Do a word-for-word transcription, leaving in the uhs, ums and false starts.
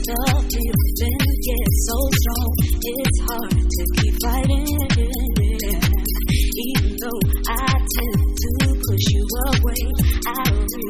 the feeling gets so strong, it's hard to keep fighting. Even though I tend to push you away, I really